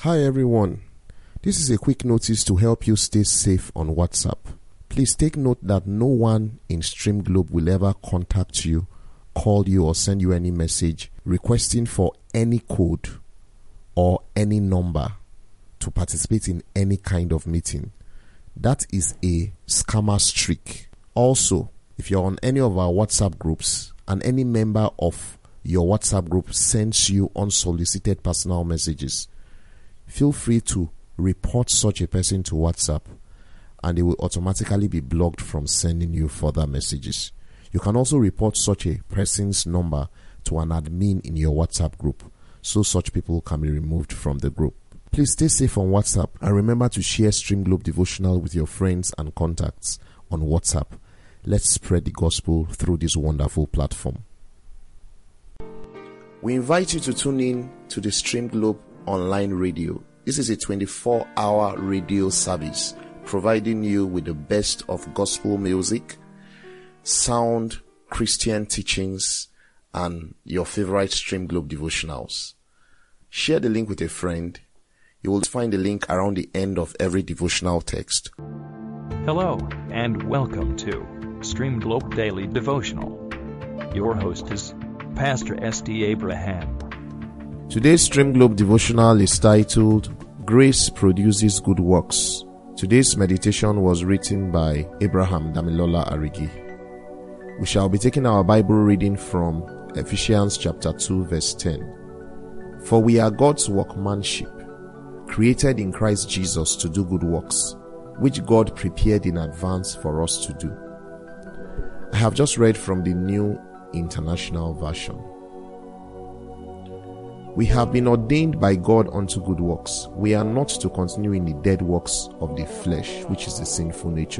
Hi everyone, this is a quick notice to help you stay safe on WhatsApp. Please take note that no one in Stream Globe will ever contact you, call you or send you any message requesting for any code or any number to participate in any kind of meeting. That is a scammer's trick. Also, if you're on any of our WhatsApp groups and any member of your WhatsApp group sends you unsolicited personal messages, feel free to report such a person to WhatsApp and they will automatically be blocked from sending you further messages. You can also report such a person's number to an admin in your WhatsApp group so such people can be removed from the group. Please stay safe on WhatsApp and remember to share Stream Globe Devotional with your friends and contacts on WhatsApp. Let's spread the gospel through this wonderful platform. We invite you to tune in to the Stream Globe online radio. This is a 24-hour radio service providing you with the best of gospel music, sound Christian teachings, and your favorite Stream Globe devotionals. Share the link with a friend. You will find the link around the end of every devotional text. Hello, and welcome to Stream Globe Daily Devotional. Your host is Pastor S.D. Abraham. Today's Stream Globe devotional is titled, Grace Produces Good Works. Today's meditation was written by Abraham Damilola Arigi. We shall be taking our Bible reading from Ephesians chapter 2 verse 10. For we are God's workmanship, created in Christ Jesus to do good works, which God prepared in advance for us to do. I have just read from the New International Version. We have been ordained by God unto good works. We are not to continue in the dead works of the flesh, which is the sinful nature.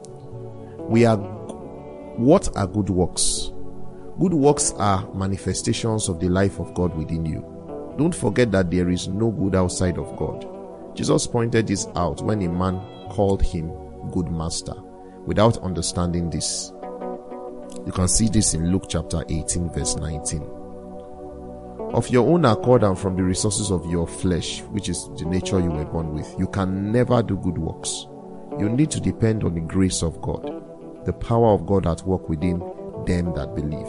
What are good works? Good works are manifestations of the life of God within you. Don't forget that there is no good outside of God. Jesus pointed this out when a man called him good master without understanding this. You can see this in Luke chapter 18 verse 19. Of your own accord and from the resources of your flesh, which is the nature you were born with, you can never do good works. You need to depend on the grace of God, the power of God at work within them that believe.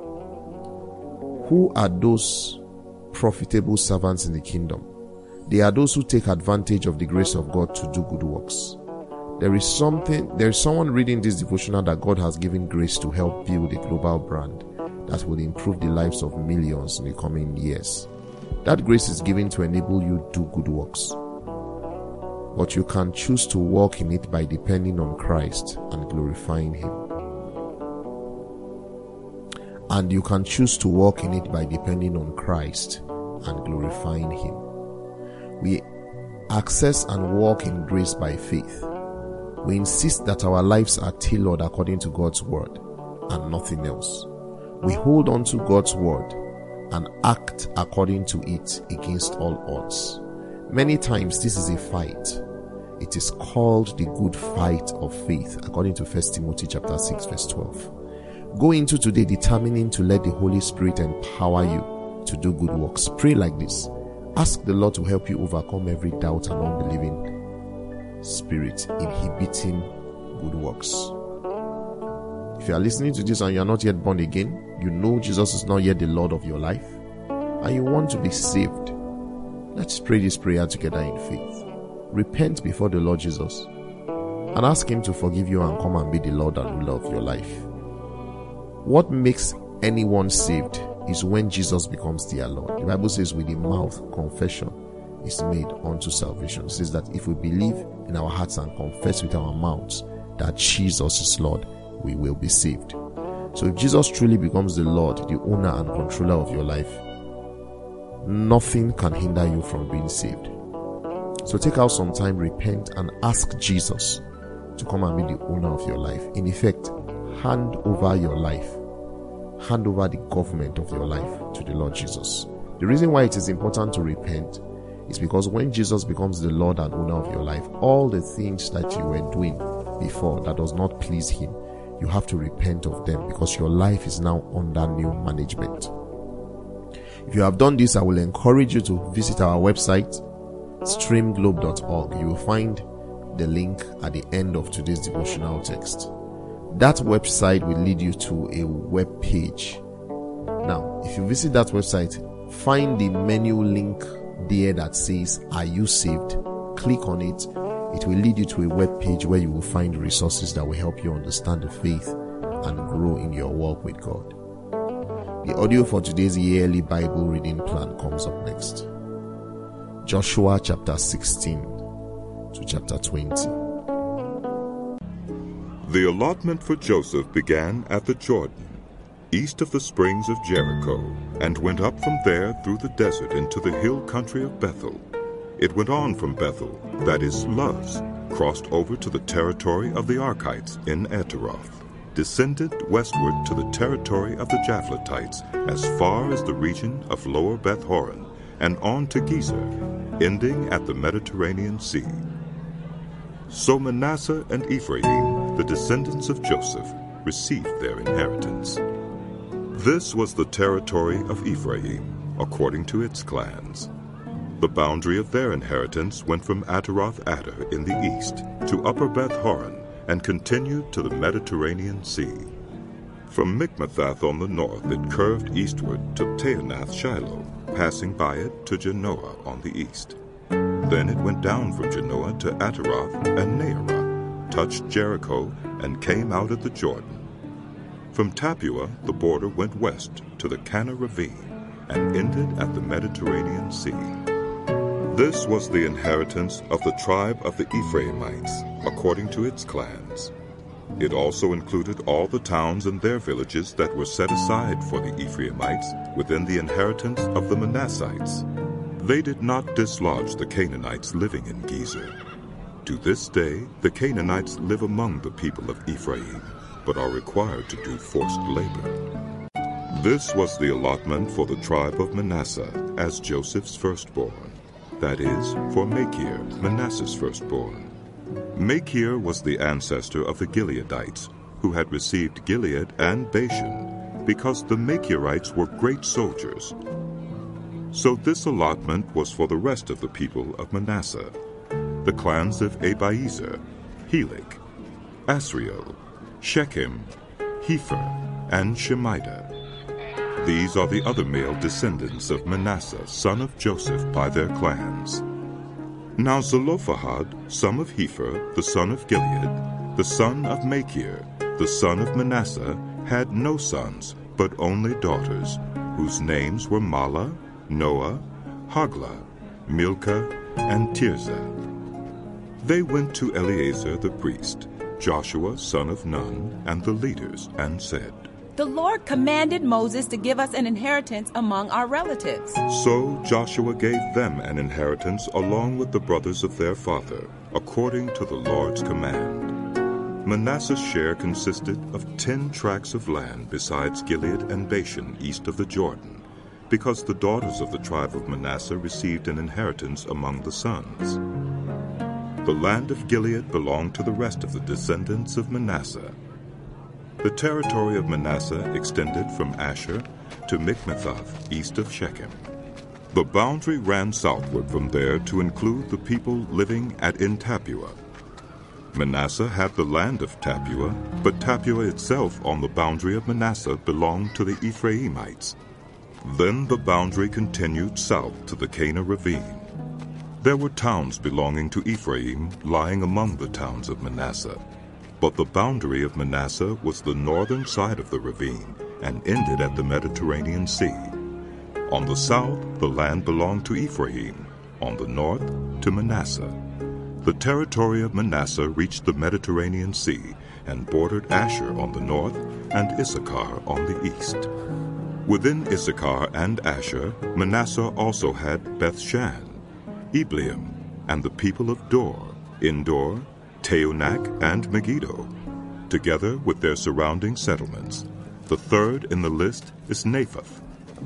Who are those profitable servants in the kingdom? They are those who take advantage of the grace of God to do good works. There is someone reading this devotional that God has given grace to help build a global brand that will improve the lives of millions in the coming years. That grace is given to enable you to do good works. But you can choose to walk in it by depending on Christ and glorifying Him. And you can choose to walk in it by depending on Christ and glorifying Him. We access and walk in grace by faith. We insist that our lives are tailored according to God's word and nothing else. We hold on to God's word and act according to it against all odds. Many times this is a fight. It is called the good fight of faith, according to 1 Timothy chapter 6 verse 12. Go into today determining to let the Holy Spirit empower you to do good works. Pray like this. Ask the Lord to help you overcome every doubt and unbelieving spirit inhibiting good works. If you are listening to this and you are not yet born again, you know Jesus is not yet the Lord of your life, and you want to be saved, let's pray this prayer together in faith. Repent before the Lord Jesus and ask Him to forgive you and come and be the Lord and ruler of your life. What makes anyone saved is when Jesus becomes their Lord. The Bible says with the mouth confession is made unto salvation. It says that if we believe in our hearts and confess with our mouths that Jesus is Lord, we will be saved. So if Jesus truly becomes the Lord, the owner and controller of your life, nothing can hinder you from being saved. So take out some time, repent, and ask Jesus to come and be the owner of your life. In effect, hand over your life. Hand over the government of your life to the Lord Jesus. The reason why it is important to repent is because when Jesus becomes the Lord and owner of your life, all the things that you were doing before that does not please Him, you have to repent of them because your life is now under new management. If you have done this, I will encourage you to visit our website, streamglobe.org, you will find the link at the end of today's devotional text. That website will lead you to a web page. Now, if you visit that website, find the menu link there that says, "Are you saved?" Click on it. It will lead you to a web page where you will find resources that will help you understand the faith and grow in your walk with God. The audio for today's yearly Bible reading plan comes up next. Joshua chapter 16 to chapter 20. The allotment for Joseph began at the Jordan, east of the springs of Jericho, and went up from there through the desert into the hill country of Bethel. It went on from Bethel, that is Luz, crossed over to the territory of the Archites in Ataroth, descended westward to the territory of the Japhletites as far as the region of Lower Beth Horon, and on to Gezer, ending at the Mediterranean Sea. So Manasseh and Ephraim, the descendants of Joseph, received their inheritance. This was the territory of Ephraim, according to its clans. The boundary of their inheritance went from Ataroth Adar in the east to Upper Beth Horon, and continued to the Mediterranean Sea. From Mikmethath on the north it curved eastward to Taanath Shiloh, passing by it to Janoah on the east. Then it went down from Janoah to Ataroth and Naarah, touched Jericho, and came out of the Jordan. From Tappuah the border went west to the Kana Ravine, and ended at the Mediterranean Sea. This was the inheritance of the tribe of the Ephraimites, according to its clans. It also included all the towns and their villages that were set aside for the Ephraimites within the inheritance of the Manassites. They did not dislodge the Canaanites living in Gezer. To this day, the Canaanites live among the people of Ephraim, but are required to do forced labor. This was the allotment for the tribe of Manasseh as Joseph's firstborn, that is, for Machir, Manasseh's firstborn. Machir was the ancestor of the Gileadites, who had received Gilead and Bashan, because the Machirites were great soldiers. So this allotment was for the rest of the people of Manasseh, the clans of Abiezer, Helek, Asriel, Shechem, Hepher, and Shemida. These are the other male descendants of Manasseh, son of Joseph, by their clans. Now Zelophehad, son of Hepher, the son of Gilead, the son of Machir, the son of Manasseh, had no sons, but only daughters, whose names were Mahlah, Noah, Hoglah, Milcah, and Tirzah. They went to Eleazar the priest, Joshua son of Nun, and the leaders, and said, "The Lord commanded Moses to give us an inheritance among our relatives." So Joshua gave them an inheritance along with the brothers of their father, according to the Lord's command. Manasseh's share consisted of 10 tracts of land besides Gilead and Bashan east of the Jordan, because the daughters of the tribe of Manasseh received an inheritance among the sons. The land of Gilead belonged to the rest of the descendants of Manasseh. The territory of Manasseh extended from Asher to Mikmethath, east of Shechem. The boundary ran southward from there to include the people living at En Tappuah. Manasseh had the land of Tappuah, but Tappuah itself on the boundary of Manasseh belonged to the Ephraimites. Then the boundary continued south to the Kana Ravine. There were towns belonging to Ephraim lying among the towns of Manasseh. But the boundary of Manasseh was the northern side of the ravine and ended at the Mediterranean Sea. On the south, the land belonged to Ephraim, on the north, to Manasseh. The territory of Manasseh reached the Mediterranean Sea and bordered Asher on the north and Issachar on the east. Within Issachar and Asher, Manasseh also had Beth-shan, Ibleam, and the people of Dor, Endor, Teonak, and Megiddo, together with their surrounding settlements. The third in the list is Naphath.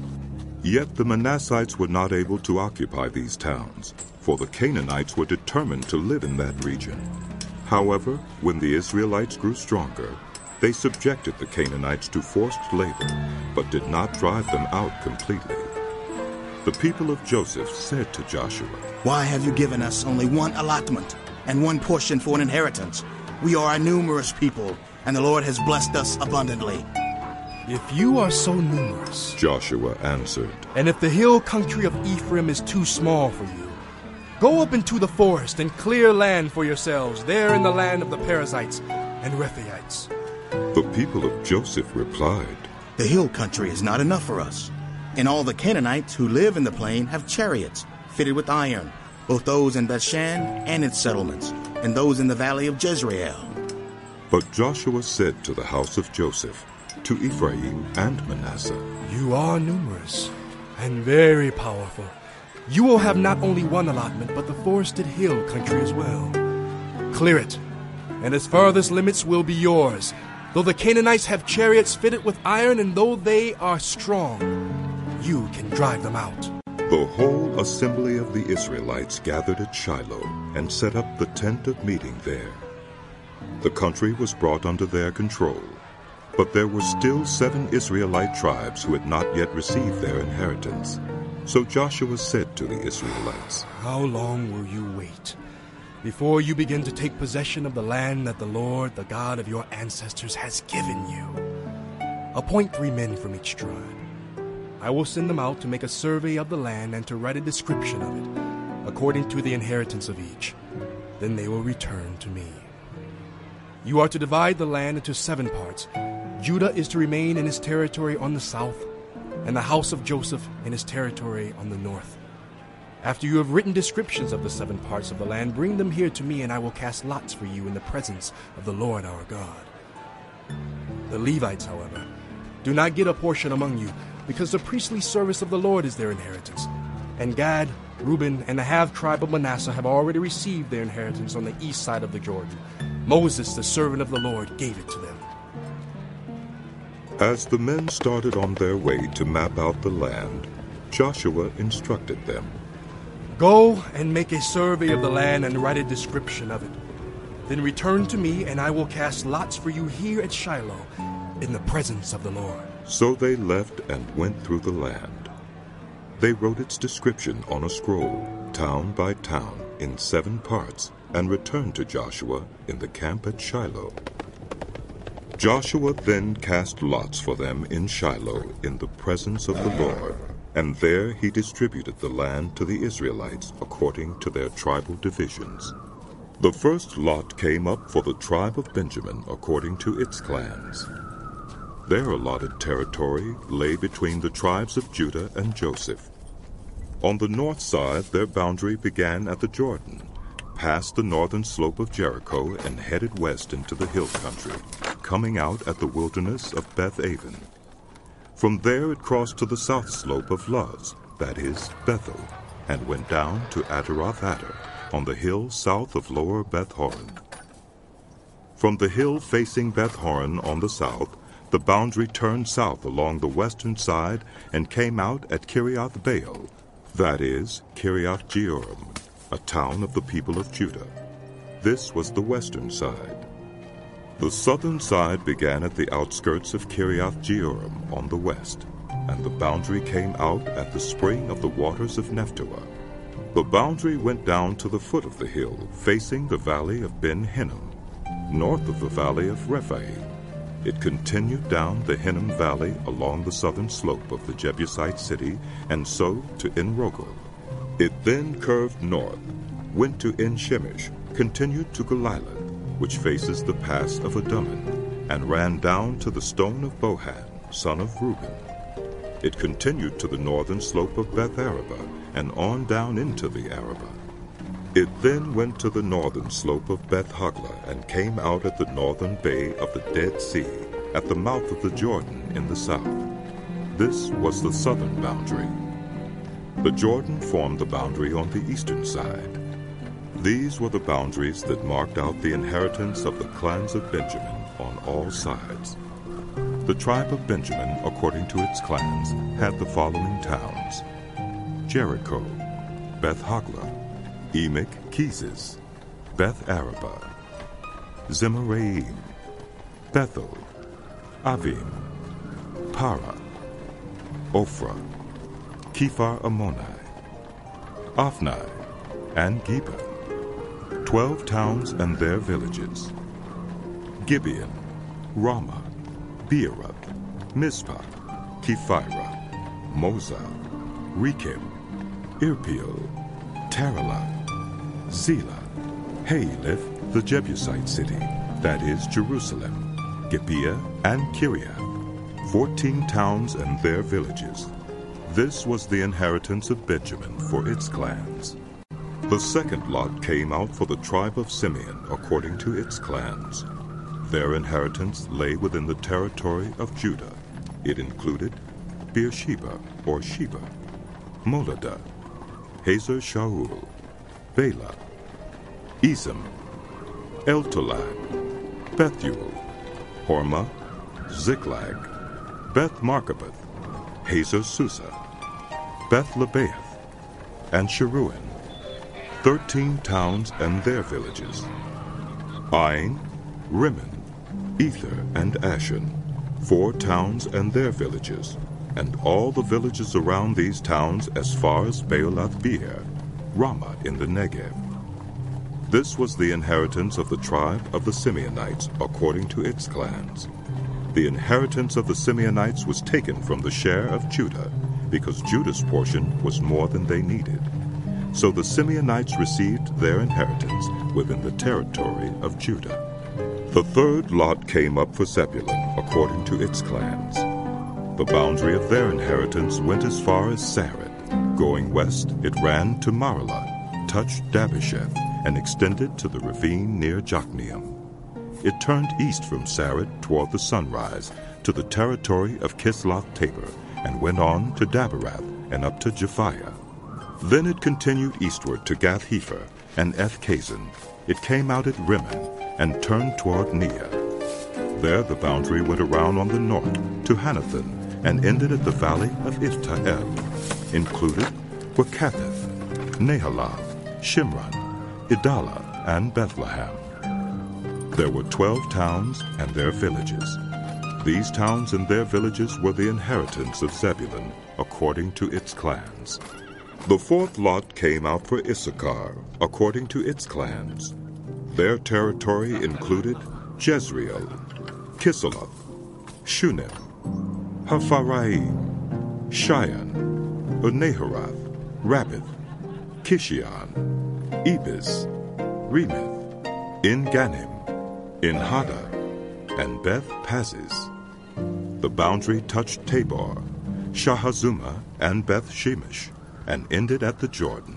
Yet the Manassites were not able to occupy these towns, for the Canaanites were determined to live in that region. However, when the Israelites grew stronger, they subjected the Canaanites to forced labor, but did not drive them out completely. The people of Joseph said to Joshua, "Why have you given us only one allotment and one portion for an inheritance? We are a numerous people, and the Lord has blessed us abundantly." "If you are so numerous," Joshua answered, "and if the hill country of Ephraim is too small for you, go up into the forest and clear land for yourselves there in the land of the Perizzites and Rephaites." The people of Joseph replied, "The hill country is not enough for us, and all the Canaanites who live in the plain have chariots fitted with iron, both those in Bethshan and its settlements, and those in the valley of Jezreel." But Joshua said to the house of Joseph, to Ephraim and Manasseh, "You are numerous and very powerful. You will have not only one allotment, but the forested hill country as well. Clear it, and its farthest limits will be yours. Though the Canaanites have chariots fitted with iron, and though they are strong, you can drive them out." The whole assembly of the Israelites gathered at Shiloh and set up the tent of meeting there. The country was brought under their control, but there were still 7 Israelite tribes who had not yet received their inheritance. So Joshua said to the Israelites, "How long will you wait before you begin to take possession of the land that the Lord, the God of your ancestors, has given you? Appoint 3 men from each tribe. I will send them out to make a survey of the land and to write a description of it, according to the inheritance of each. Then they will return to me. You are to divide the land into 7 parts. Judah is to remain in his territory on the south, and the house of Joseph in his territory on the north. After you have written descriptions of the 7 parts of the land, bring them here to me, and I will cast lots for you in the presence of the Lord our God. The Levites, however, do not get a portion among you, because the priestly service of the Lord is their inheritance. And Gad, Reuben, and the half-tribe of Manasseh have already received their inheritance on the east side of the Jordan. Moses, the servant of the Lord, gave it to them." As the men started on their way to map out the land, Joshua instructed them, "Go and make a survey of the land and write a description of it. Then return to me, and I will cast lots for you here at Shiloh in the presence of the Lord." So they left and went through the land. They wrote its description on a scroll, town by town, in 7 parts, and returned to Joshua in the camp at Shiloh. Joshua then cast lots for them in Shiloh in the presence of the Lord, and there he distributed the land to the Israelites according to their tribal divisions. The first lot came up for the tribe of Benjamin according to its clans. Their allotted territory lay between the tribes of Judah and Joseph. On the north side, their boundary began at the Jordan, passed the northern slope of Jericho, and headed west into the hill country, coming out at the wilderness of Beth-aven. From there it crossed to the south slope of Luz, that is, Bethel, and went down to Ataroth-Addar, on the hill south of lower Beth-horon. From the hill facing Beth-horon on the south, the boundary turned south along the western side and came out at Kiriath-Baal, that is, Kiriath-Jearim, a town of the people of Judah. This was the western side. The southern side began at the outskirts of Kiriath-Jearim on the west, and the boundary came out at the spring of the waters of Nephtoah. The boundary went down to the foot of the hill, facing the valley of Ben-Hinnom, north of the valley of Rephaim. It continued down the Hinnom Valley along the southern slope of the Jebusite city, and so to En-Rogel. It then curved north, went to En-Shemesh, continued to Goliloth, which faces the pass of Adummim, and ran down to the stone of Bohan, son of Reuben. It continued to the northern slope of Beth-Araba, and on down into the Arabah. It then went to the northern slope of Beth-Hoglah, and came out at the northern bay of the Dead Sea, at the mouth of the Jordan in the south. This was the southern boundary. The Jordan formed the boundary on the eastern side. These were the boundaries that marked out the inheritance of the clans of Benjamin on all sides. The tribe of Benjamin, according to its clans, had the following towns: Jericho, Beth-Hoglah, Emek-Keziz, Beth-Araba, Zemaraim, Bethel, Avim, Para, Ophrah, Kephar Ammoni, Ophni, and Geba, 12 towns and their villages, Gibeon, Ramah, Beeroth, Mizpah, Kephirah, Moza, Rekem, Irpeel, Taralah, Zelah, Haelith, the Jebusite city, that is Jerusalem, Gibeah, and Kiriath, 14 towns and their villages. This was the inheritance of Benjamin for its clans. The second lot came out for the tribe of Simeon according to its clans. Their inheritance lay within the territory of Judah. It included Beersheba or Sheba, Moladah, Hazer Shaul, Bela, Ezem, Eltolad, Bethuel, Hormah, Ziklag, Beth Markaboth, Hazer Susa, Beth Lebaoth, and Sheruin, 13 towns and their villages, Ain, Rimmon, Ether, and Ashan, 4 towns and their villages, and all the villages around these towns as far as Baalath-beer, Ramah in the Negev. This was the inheritance of the tribe of the Simeonites according to its clans. The inheritance of the Simeonites was taken from the share of Judah, because Judah's portion was more than they needed. So the Simeonites received their inheritance within the territory of Judah. The third lot came up for Zebulun according to its clans. The boundary of their inheritance went as far as Sarid. Going west, it ran to Maralah, touched Dabbesheth, and extended to the ravine near Jokneam. It turned east from Sarid toward the sunrise to the territory of Kisloth-Tabor, and went on to Daberath and up to Japhiah. Then it continued eastward to Gath-Hepher and Eth-Kazin. It came out at Rimmon and turned toward Neah. There the boundary went around on the north to Hanathan and ended at the valley of Ifta-El. Included were Katheth, Nahalath, Shimron, Idalah, and Bethlehem. There were 12 towns and their villages. These towns and their villages were the inheritance of Zebulun according to its clans. The fourth lot came out for Issachar according to its clans. Their territory included Jezreel, Kisaloth, Shunem, Hapharaim, Shion, Naharath, Rabbith, Kishion, Ebez, Remeth, En-Ganim, En-Haddah, and Beth Pazzis. The boundary touched Tabor, Shahazumah, and Beth Shemesh, and ended at the Jordan.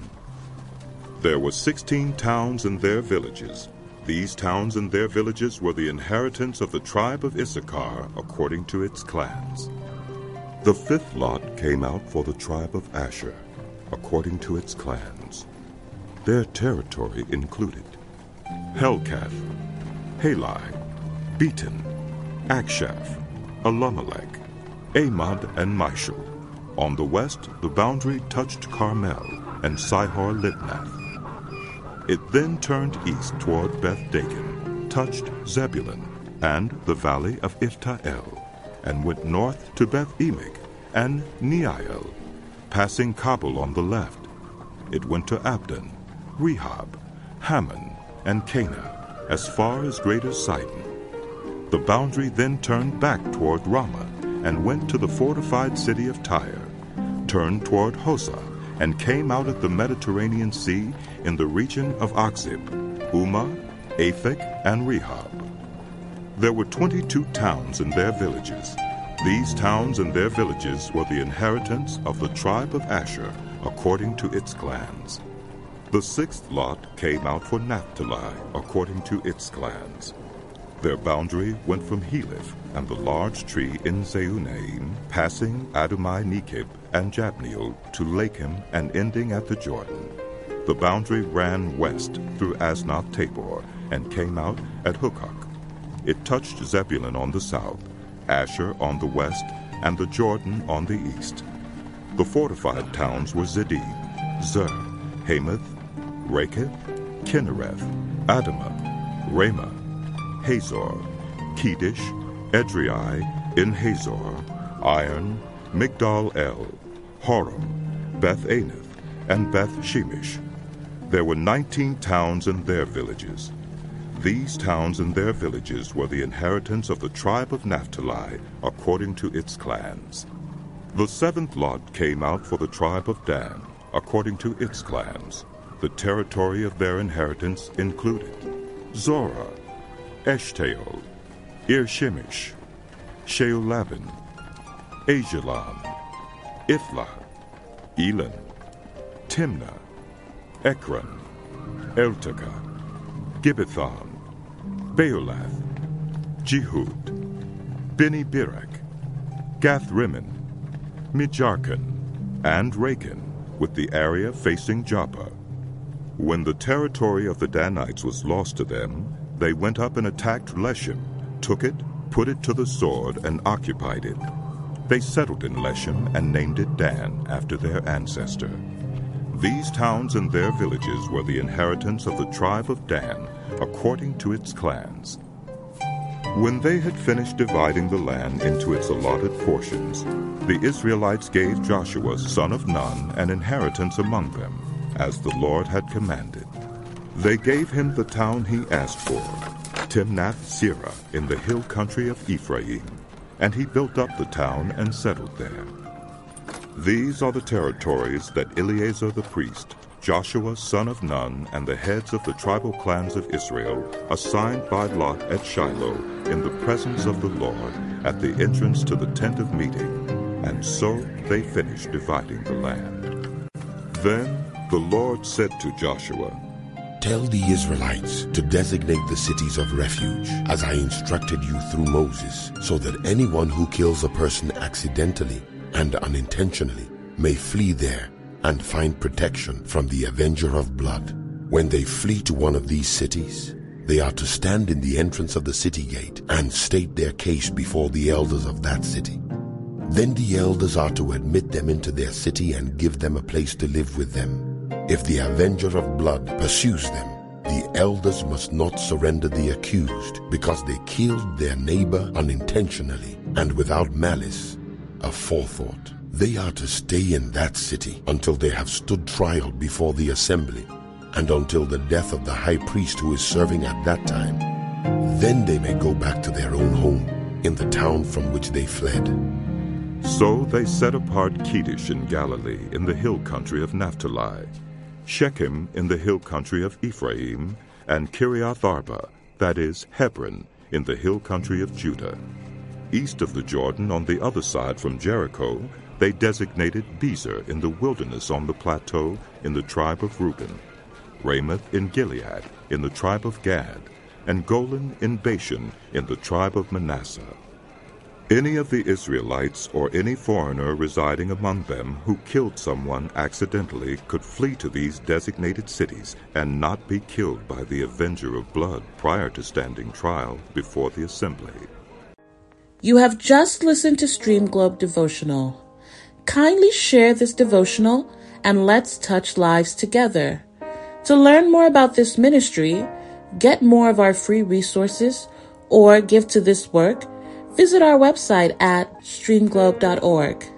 There were 16 towns and their villages. These towns and their villages were the inheritance of the tribe of Issachar according to its clans. The fifth lot came out for the tribe of Asher according to its clans. Their territory included Helkath, Halai, Beaton, Akshaph, Elimelech, Amad, and Mishal. On the west, the boundary touched Carmel and Sihor-Libnath. It then turned east toward Beth-Dagon, touched Zebulun and the valley of Ifta-El, and went north to Beth-Emek and Neiel, passing Kabul on the left. It went to Abdon, Rehob, Hammon, and Cana, as far as Greater Sidon. The boundary then turned back toward Ramah and went to the fortified city of Tyre, turned toward Hosah, and came out at the Mediterranean Sea in the region of Achzib, Umah, Aphek, and Rehob. There were 22 towns and their villages. These towns and their villages were the inheritance of the tribe of Asher according to its clans. The sixth lot came out for Naphtali according to its clans. Their boundary went from Heleph and the large tree in Zeunaim, passing Adumai-Nekeb and Jabneel to Lakim and ending at the Jordan. The boundary ran west through Asnath-Tabor and came out at Hukok. It touched Zebulun on the south, Asher on the west, and the Jordan on the east. The fortified towns were Zedid, Zer, Hamath, Raketh, Kinnereth, Adamah, Ramah, Hazor, Kedesh, Edrei, En-Hazor, Iron, Migdal-El, Horem, Beth-Anath, and Beth-Shemesh. There were 19 towns and their villages. These towns and their villages were the inheritance of the tribe of Naphtali, according to its clans. The seventh lot came out for the tribe of Dan, according to its clans. The territory of their inheritance included Zorah, Eshtaol, Ir-Shemesh, Sheolabin, Ajalon, Ithlah, Elon, Timnah, Ekron, Eltekah, Gibbethon, Beolath, Jehud, Beni-Berak, Gath-Rimmon, Mijarkon, and Rakin, with the area facing Joppa. When the territory of the Danites was lost to them, they went up and attacked Leshem, took it, put it to the sword, and occupied it. They settled in Leshem and named it Dan, after their ancestor. These towns and their villages were the inheritance of the tribe of Dan, according to its clans. When they had finished dividing the land into its allotted portions, the Israelites gave Joshua son of Nun an inheritance among them, as the Lord had commanded. They gave him the town he asked for, Timnath-Serah, in the hill country of Ephraim, and he built up the town and settled there. These are the territories that Eleazar the priest, Joshua son of Nun, and the heads of the tribal clans of Israel assigned by lot at Shiloh in the presence of the Lord at the entrance to the tent of meeting. And so they finished dividing the land. Then the Lord said to Joshua, "Tell the Israelites to designate the cities of refuge, as I instructed you through Moses, so that anyone who kills a person accidentally and unintentionally may flee there and find protection from the avenger of blood. When they flee to one of these cities, they are to stand in the entrance of the city gate and state their case before the elders of that city. Then the elders are to admit them into their city and give them a place to live with them. If the avenger of blood pursues them, the elders must not surrender the accused, because they killed their neighbor unintentionally and without malice, aforethought. They are to stay in that city until they have stood trial before the assembly, and until the death of the high priest who is serving at that time. Then they may go back to their own home in the town from which they fled." So they set apart Kedesh in Galilee in the hill country of Naphtali, Shechem in the hill country of Ephraim, and Kiriath Arba, that is, Hebron, in the hill country of Judah. East of the Jordan, on the other side from Jericho, they designated Bezer in the wilderness on the plateau in the tribe of Reuben, Ramoth in Gilead in the tribe of Gad, and Golan in Bashan in the tribe of Manasseh. Any of the Israelites or any foreigner residing among them who killed someone accidentally could flee to these designated cities and not be killed by the avenger of blood prior to standing trial before the assembly. You have just listened to Stream Globe Devotional. Kindly share this devotional and let's touch lives together. To learn more about this ministry, get more of our free resources, or give to this work, visit our website at streamglobe.org.